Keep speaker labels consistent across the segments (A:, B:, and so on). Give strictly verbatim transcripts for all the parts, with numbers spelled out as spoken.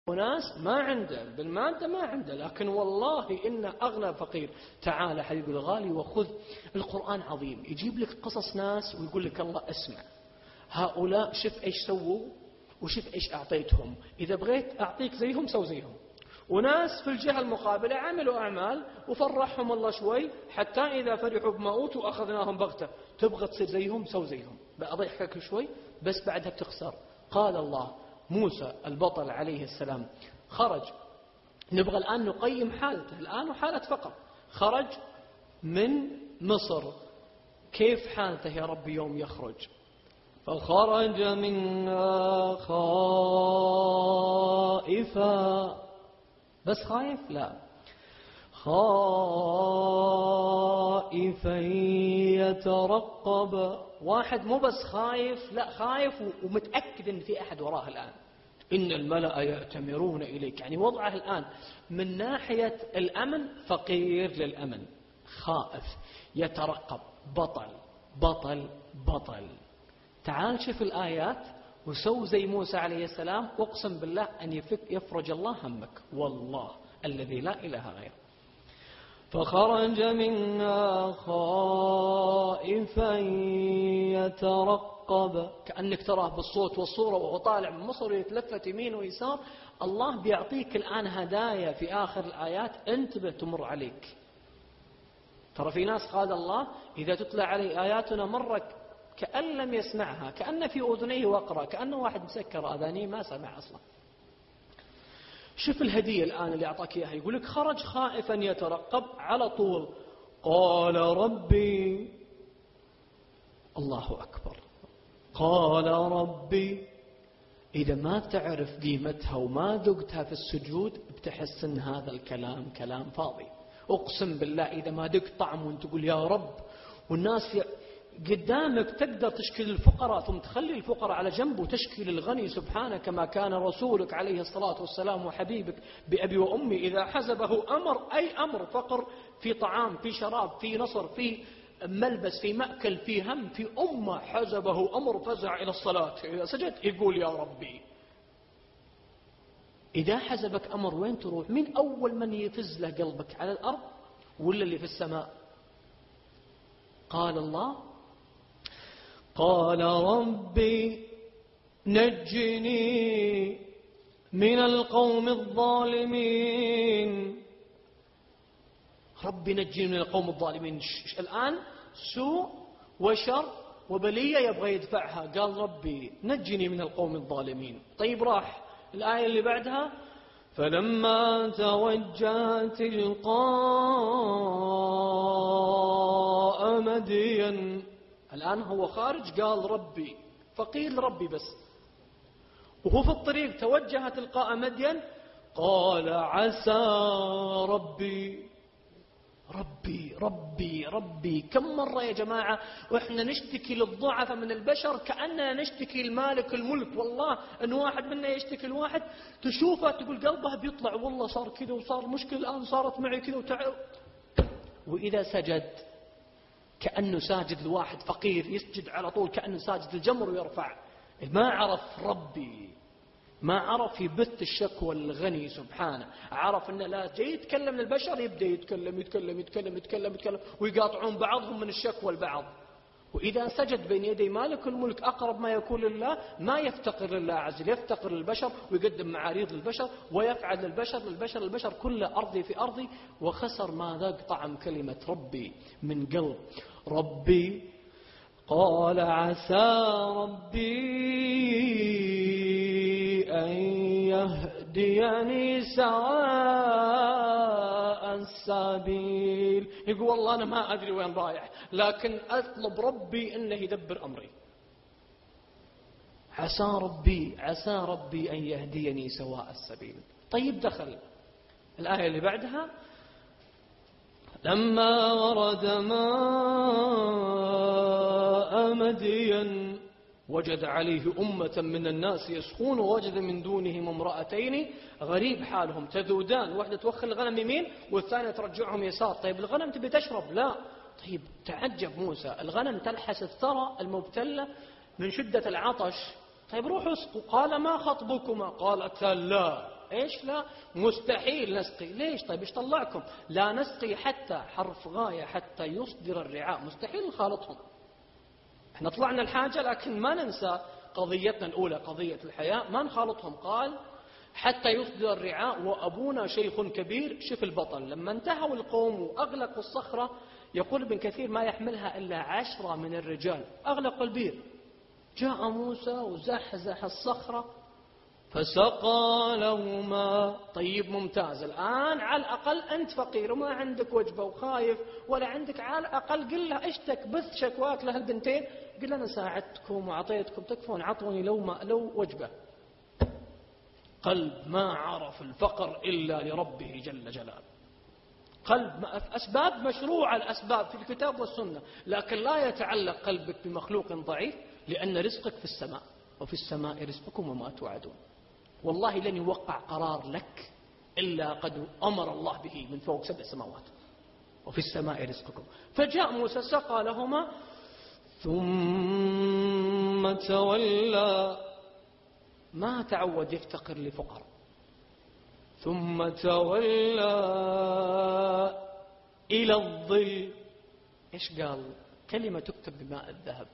A: وناس ما عنده بالمادة ما عنده، لكن والله إن أغنى فقير. تعال حبيبي الغالي وخذ القرآن عظيم، يجيب لك قصص ناس ويقول لك الله اسمع هؤلاء شف إيش سووا وشف إيش أعطيتهم، إذا بغيت أعطيك زيهم سو زيهم. وناس في الجهة المقابلة عملوا أعمال وفرحهم الله شوي، حتى إذا فرحوا بما أوتوا أخذناهم بغتة. تبغى تصير زيهم سو زيهم. بأضيحك شوي بس بعدها بتخسر. قال الله موسى البطل عليه السلام خرج، نبغى الآن نقيم حالته الآن وحالة فقط. خرج من مصر، كيف حالته يا رب يوم يخرج؟ فخرج منها خائفا، بس خايف؟ لا، خائفا يترقب. واحد مو بس خايف، لا خايف ومتأكد ان في احد وراه الآن. إن الملأ يأتمرون إليك، يعني وضعه الآن من ناحية الأمن فقير للأمن، خائف يترقب، بطل بطل بطل. تعال شوف الآيات وسو زي موسى عليه السلام، أقسم بالله أن يفك يفرج الله همك، والله الذي لا إله غيره. فخرج منها خائفا يترقب، كأنك تراه بالصوت والصورة وهو طالع من مصر يتلفت يمين ويسار. الله بيعطيك الآن هدايا في آخر الآيات انتبه تمر عليك. ترى في ناس قال الله إذا تتلى عليه آياتنا مرة كأن لم يسمعها، كأن في أذنيه وقرأ، كأنه واحد مسكر أذانيه ما سمع أصلا. شوف الهدية الآن اللي أعطاك إياها، يقول لك خرج خائفا يترقب، على طول قال ربي، الله أكبر، قال ربي. إذا ما تعرف قيمتها وما ذقتها في السجود بتحس أن هذا الكلام كلام فاضي. أقسم بالله إذا ما ذقت طعم وانت تقول يا رب، والناس قدامك تقدر تشكيل الفقراء ثم تخلي الفقراء على جنب وتشكيل الغني سبحانه، كما كان رسولك عليه الصلاة والسلام وحبيبك بأبي وأمي إذا حزبه أمر، أي أمر، فقر في طعام في شراب في نصر في ملبس في مأكل في هم في أمة، حزبه أمر فزع إلى الصلاة، إذا سجد يقول يا ربي. إذا حزبك أمر وين تروح؟ من أول من يفز له قلبك على الأرض ولا اللي في السماء؟ قال الله قال ربي نجني من القوم الظالمين. ربي نجني من القوم الظالمين. الآن سوء وشر وبلية يبغى يدفعها، قال ربي نجني من القوم الظالمين. طيب راح الآية اللي بعدها فلما توجه تلقاء مدين. الآن هو خارج قال ربي، فقير ربي بس، وهو في الطريق توجه تلقاء مدين قال عسى ربي ربي ربي ربي. كم مرة يا جماعة وإحنا نشتكي للضعف من البشر كأننا نشتكي المالك الملك. والله أن واحد منا يشتكي الواحد تشوفه تقول قلبه بيطلع، والله صار كذا وصار مشكلة الآن صارت معي كذا وتعب. وإذا سجد كأنه ساجد لواحد فقير، يسجد على طول كأنه ساجد الجمر ويرفع. ما عرف ربي، ما عرف يبث الشكوى الغني سبحانه. عرف أنه لا جاي يتكلم للبشر يبدأ يتكلم يتكلم يتكلم يتكلم يتكلم ويقاطعون بعضهم من الشكوى البعض. وإذا سجد بين يدي مالك الملك أقرب ما يكون لله، ما يفتقر لله عز وجل، يفتقر للبشر ويقدم معاريض للبشر ويفعل للبشر للبشر البشر كله أرضي في أرضي. وخسر ما ذاق طعم كلمة ربي من قلب. ربي قال عسى ربي أن يهديني سواء السبيل. يقول والله أنا ما أدري وين رايح، لكن أطلب ربي أنه يدبر أمري. عسى ربي عسى ربي أن يهديني سواء السبيل. طيب دخل الآية اللي بعدها لما ورد ماء مدين وجد عليه أمة من الناس يسقون ووجد من دونهم امرأتين غريب حالهم تذودان، واحدة توخل الغنم يمين والثانية ترجعهم يسار. طيب الغنم تبي تشرب؟ لا. طيب تعجب موسى، الغنم تلحس الثرى المبتلة من شدة العطش. طيب روحوا اسقوا. قال ما خطبكما؟ قالتا لا إيش لا؟ مستحيل نسقي. ليش؟ طيب إيش طلعكم؟ لا نسقي حتى حرف غاية حتى يصدر الرعاء. مستحيل نخالطهم. احنا طلعنا الحاجة، لكن ما ننسى قضيتنا الأولى قضية الحياة، ما نخالطهم. قال حتى يصدر الرعاء وأبونا شيخ كبير. شوف البطل لما انتهوا القوم وأغلقوا الصخرة، يقول ابن كثير ما يحملها إلا عشرة من الرجال، أغلقوا البير. جاء موسى وزحزح الصخرة فسقى لهما. طيب ممتاز، الآن على الأقل أنت فقير وما عندك وجبة وخايف ولا عندك، على الأقل قل له اشتك بث شكواك لهالبنتين، قل أنا ساعدتكم وعطيتكم، تكفون عطوني لو ما لو وجبة. قلب ما عرف الفقر إلا لربه جل جلاله. قلب أسباب مشروعة، الأسباب في الكتاب والسنة، لكن لا يتعلق قلبك بمخلوق ضعيف، لأن رزقك في السماء، وفي السماء رزقكم وما توعدون. والله لن يوقع قرار لك إلا قد أمر الله به من فوق سبع سماوات، وفي السماء رزقكم. فجاء موسى سقى لهما ثم تولى. ما تعود يفتقر لفقر. ثم تولى إلى الظل. إيش قال؟ كلمة تكتب بماء الذهب.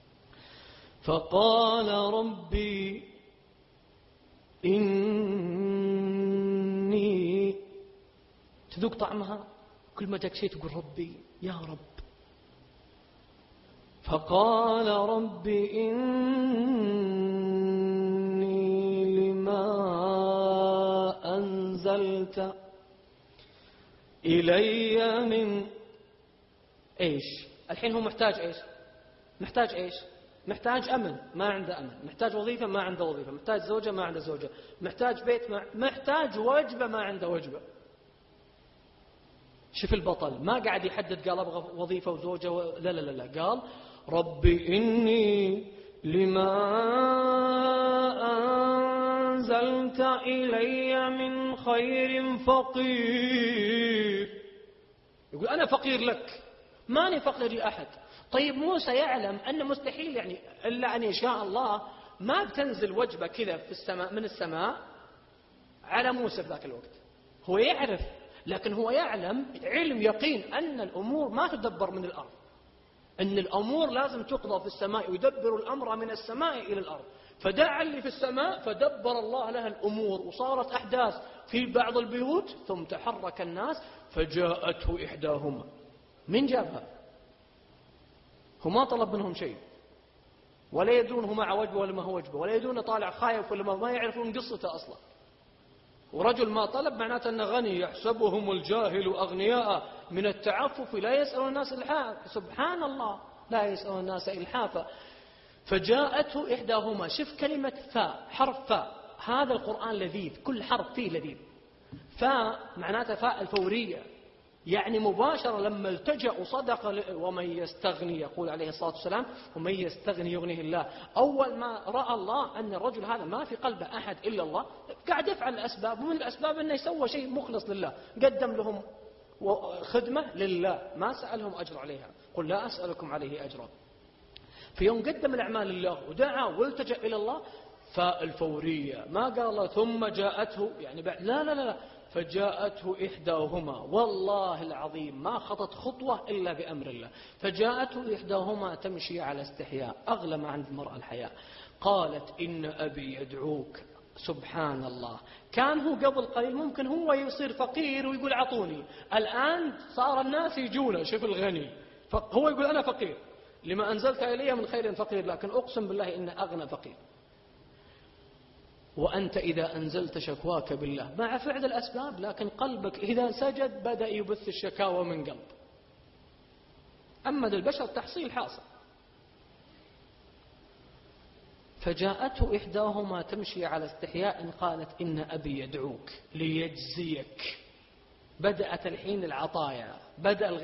A: فقال ربي إني، تذوق طعمها كل ما جاك شيء تقول ربي يا رب. فقال ربي إني لما أنزلت إلي من إيش. الحين هو محتاج إيش؟ محتاج إيش؟ محتاج أمن، ما عنده أمن. محتاج وظيفة، ما عنده وظيفة. محتاج زوجة، ما عنده زوجة. محتاج بيت، ما محتاج وجبة، ما عنده وجبة. شوف البطل ما قاعد يحدد قال أبغى وظيفة وزوجة و... لا لا لا، قال ربي إني لما أنزلت إلي من خير فقير. يقول أنا فقير لك، ماني فقير لأحد. طيب موسى يعلم أن مستحيل يعني إلا أن يشاء الله ما بتنزل وجبة كذا في السماء من السماء على موسى في ذاك الوقت. هو يعرف، لكن هو يعلم علم يقين أن الأمور ما تدبر من الأرض، أن الأمور لازم تقضى في السماء، ويدبر الأمر من السماء إلى الأرض. فدعا اللي في السماء فدبر الله لها الأمور، وصارت أحداث في بعض البيوت. ثم تحرك الناس فجاءته إحداهما. من جابها؟ هو ما طلب منهم شيء، ولا يدرون هو مع وجبه ولا ما هو وجبه، ولا يدرون طالع خايف ولا ما يعرفون قصته أصلا. ورجل ما طلب معناته أنه غني. يحسبهم الجاهل أغنياء من التعفف لا يسأل الناس إلحافا. سبحان الله، لا يسأل الناس إلحافا. فجاءته إحداهما. شوف كلمة فاء، حرف فاء. هذا القرآن لذيذ، كل حرف فيه لذيذ. فاء معناته فاء الفورية، يعني مباشرة لما التجأ وصدق. ومن يستغني، يقول عليه الصلاة والسلام ومن يستغني يغنيه الله. أول ما رأى الله أن الرجل هذا ما في قلبه أحد إلا الله، قاعد يفعل الأسباب، ومن الأسباب أنه يسوى شيء مخلص لله. قدم لهم خدمة لله، ما سألهم أجر عليها. قل لا أسألكم عليه أجرا. في يوم قدم الأعمال لله ودعا والتجأ إلى الله. فالفورية ما قال الله ثم جاءته يعني بعد، لا لا لا، فجاءته إحداهما. والله العظيم ما خطت خطوة إلا بأمر الله. فجاءته إحداهما تمشي على استحياء، أغلى ما عند المرأة الحياء. قالت إن أبي يدعوك. سبحان الله، كان هو قبل قليل ممكن هو يصير فقير ويقول عطوني، الآن صار الناس يجونه. شوف الغني، هو يقول أنا فقير لما أنزلت إلي من خير فقير، لكن أقسم بالله إن أغنى فقير. وأنت إذا أنزلت شكواك بالله مع فعل الأسباب، لكن قلبك إذا سجد بدأ يبث الشكاوى من قلب. أما للبشر تحصيل حاصل. فجاءته إحداهما تمشي على استحياء قالت إن أبي يدعوك ليجزيك. بدأت الحين العطايا، بدأ